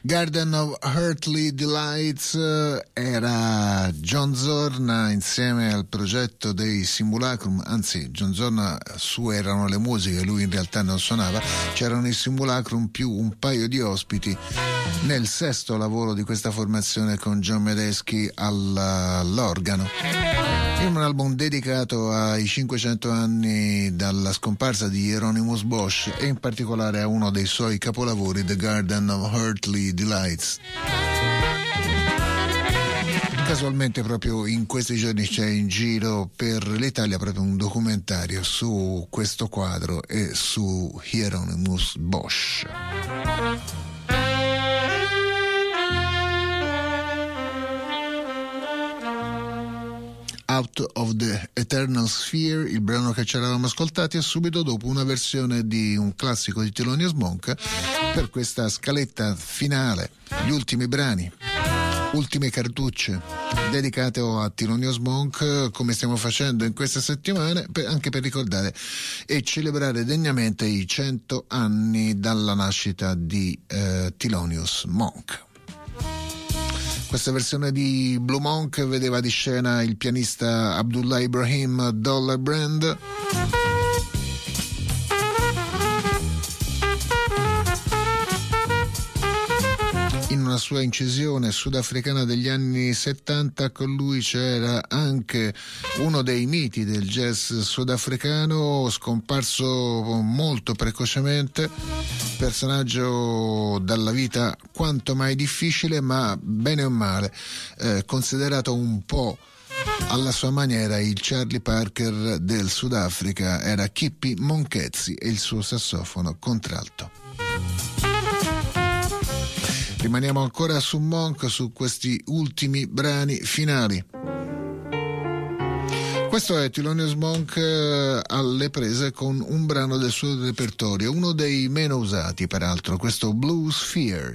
Garden of Earthly Delights era John Zorna insieme al progetto dei Simulacrum, anzi John Zorna su erano le musiche, lui in realtà non suonava, c'erano i Simulacrum più un paio di ospiti nel sesto lavoro di questa formazione con John Medeski all'organo. In un album dedicato ai cinquecento anni dalla scomparsa di Hieronymus Bosch e in particolare a uno dei suoi capolavori, The Garden of Earthly Delights. Casualmente proprio in questi giorni c'è in giro per l'Italia proprio un documentario su questo quadro e su Hieronymus Bosch. Out of the Eternal Sphere, il brano che ci eravamo ascoltati, e subito dopo una versione di un classico di Thelonious Monk per questa scaletta finale, gli ultimi brani, ultime cartucce dedicate a Thelonious Monk, come stiamo facendo in queste settimane, per, anche per ricordare e celebrare degnamente i cento anni dalla nascita di eh, Thelonious Monk. Questa versione di Blue Monk vedeva di scena il pianista Abdullah Ibrahim Dollar Brand. In una sua incisione sudafricana degli anni settanta con lui c'era anche uno dei miti del jazz sudafricano, scomparso molto precocemente, personaggio dalla vita quanto mai difficile, ma bene o male eh, considerato un po' alla sua maniera il Charlie Parker del Sudafrica. Era Kippie Monkezi e il suo sassofono contralto. Rimaniamo ancora su Monk, su questi ultimi brani finali. Questo è Thelonious Monk alle prese con un brano del suo repertorio, uno dei meno usati peraltro, questo Blue Sphere.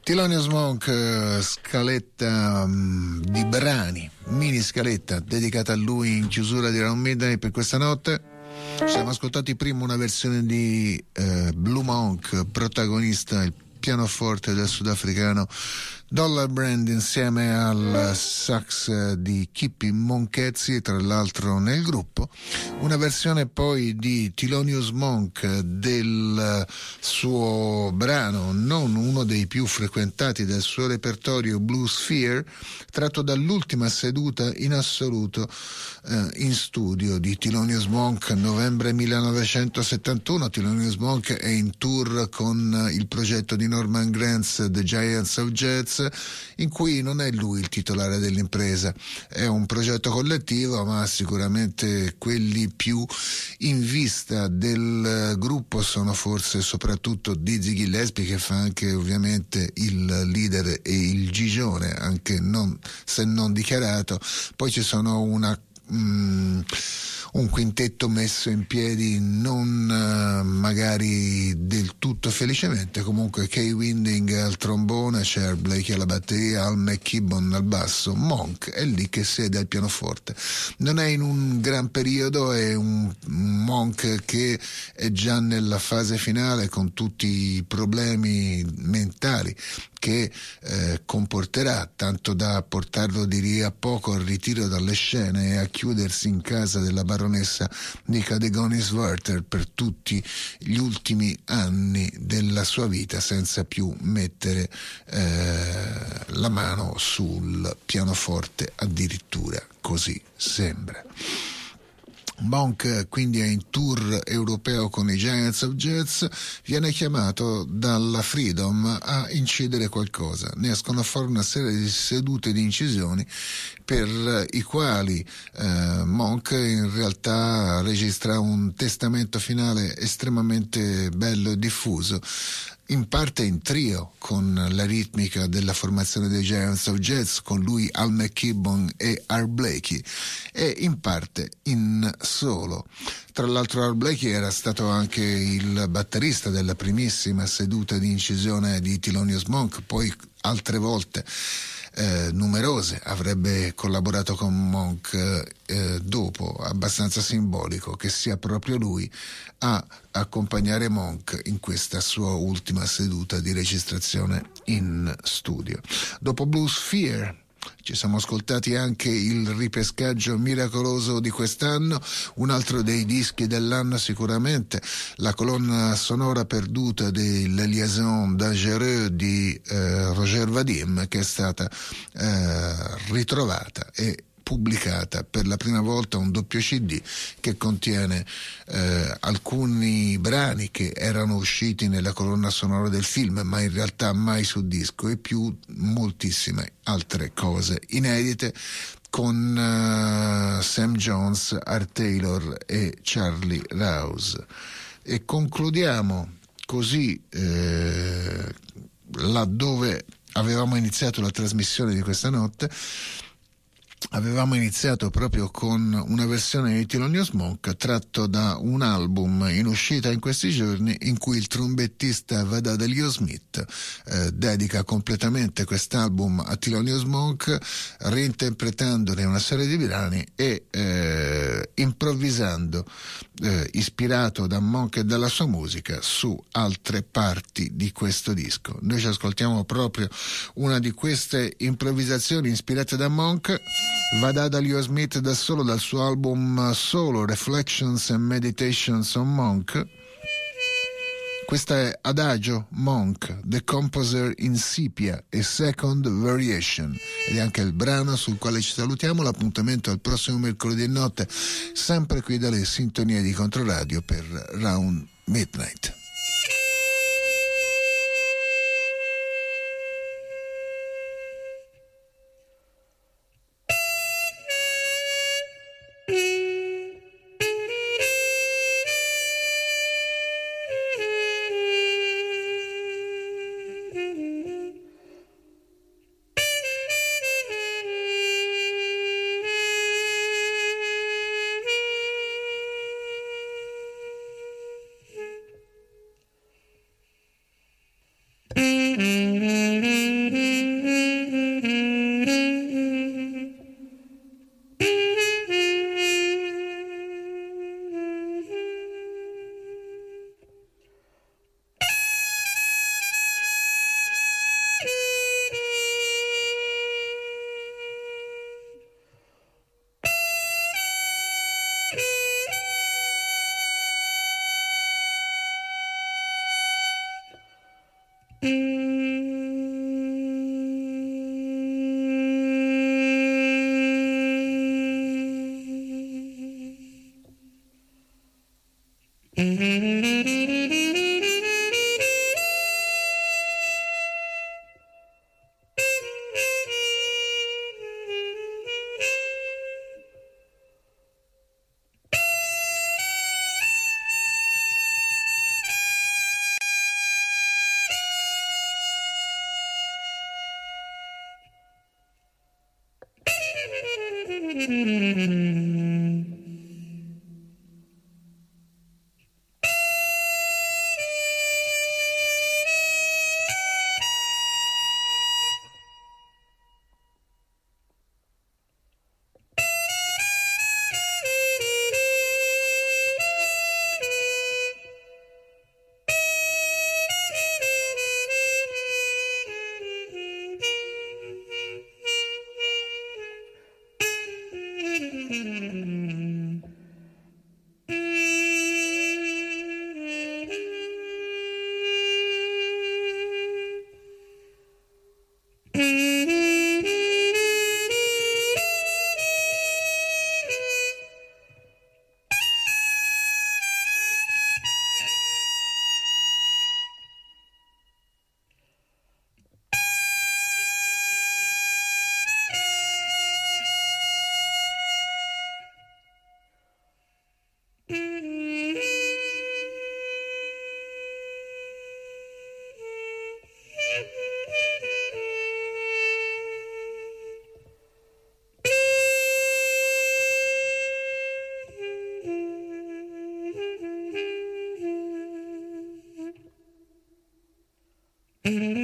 Thelonious Monk, scaletta um, di brani, mini scaletta dedicata a lui in chiusura di Round Midnight per questa notte. Ci siamo ascoltati prima una versione di uh, Blue Monk, protagonista il pianoforte del sudafricano Dollar Brand insieme al sax di Kippi Monkezi, tra l'altro nel gruppo. Una versione poi di Thelonious Monk del suo brano, non uno dei più frequentati del suo repertorio, Blue Sphere, tratto dall'ultima seduta in assoluto eh, in studio di Thelonious Monk, novembre millenovecentosettantuno. Thelonious Monk è in tour con il progetto di Norman Granz, The Giants of Jazz, in cui non è lui il titolare dell'impresa. È un progetto collettivo, ma sicuramente quelli più in vista del gruppo sono forse soprattutto Dizzy Gillespie, che fa anche ovviamente il leader e il gigione, anche non, se non dichiarato. Poi ci sono una mm, un quintetto messo in piedi non uh, magari del tutto felicemente, comunque Kay Winding al trombone, Cher Blakey alla batteria, Al McKibbon al basso, Monk è lì che siede al pianoforte. Non è in un gran periodo, è un, un Monk che è già nella fase finale, con tutti i problemi mentali che eh, comporterà, tanto da portarlo di lì a poco al ritiro dalle scene e a chiudersi in casa della baronessa di Cadegonis-Werther per tutti gli ultimi anni della sua vita, senza più mettere eh, la mano sul pianoforte, addirittura così sembra. Monk quindi è in tour europeo con i Giants of Jazz, viene chiamato dalla Freedom a incidere qualcosa. Ne escono fuori una serie di sedute di incisioni per i quali eh, Monk in realtà registra un testamento finale estremamente bello e diffuso, in parte in trio con la ritmica della formazione dei Giants of Jazz, con lui Al McKibbon e Art Blakey, e in parte in solo. Tra l'altro Art Blakey era stato anche il batterista della primissima seduta di incisione di Thelonious Monk, poi altre volte Eh, numerose avrebbe collaborato con Monk eh, dopo, abbastanza simbolico che sia proprio lui a accompagnare Monk in questa sua ultima seduta di registrazione in studio. Dopo Blue Sphere ci siamo ascoltati anche il ripescaggio miracoloso di quest'anno, un altro dei dischi dell'anno sicuramente, la colonna sonora perduta di Le Liaisons Dangereuses di eh, Roger Vadim, che è stata eh, ritrovata e pubblicata per la prima volta un doppio C D che contiene eh, alcuni brani che erano usciti nella colonna sonora del film, ma in realtà mai su disco, e più moltissime altre cose inedite con uh, Sam Jones, Art Taylor e Charlie Rouse. E concludiamo così eh, laddove avevamo iniziato la trasmissione di questa notte. Avevamo iniziato proprio con una versione di Thelonious Monk tratto da un album in uscita in questi giorni, in cui il trombettista Vada Delio Smith eh, dedica completamente quest'album a Thelonious Monk, reinterpretandone una serie di brani e eh, improvvisando, eh, ispirato da Monk e dalla sua musica, su altre parti di questo disco. Noi ci ascoltiamo proprio una di queste improvvisazioni ispirate da Monk. Vada Delio Smith da solo, dal suo album solo Reflections and Meditations on Monk. Questa è Adagio Monk, The Composer in Sepia e Second Variation, ed è anche il brano sul quale ci salutiamo. L'appuntamento al prossimo mercoledì notte, sempre qui dalle sintonie di Controradio per Round Midnight. Mm-hmm. Mm-hmm.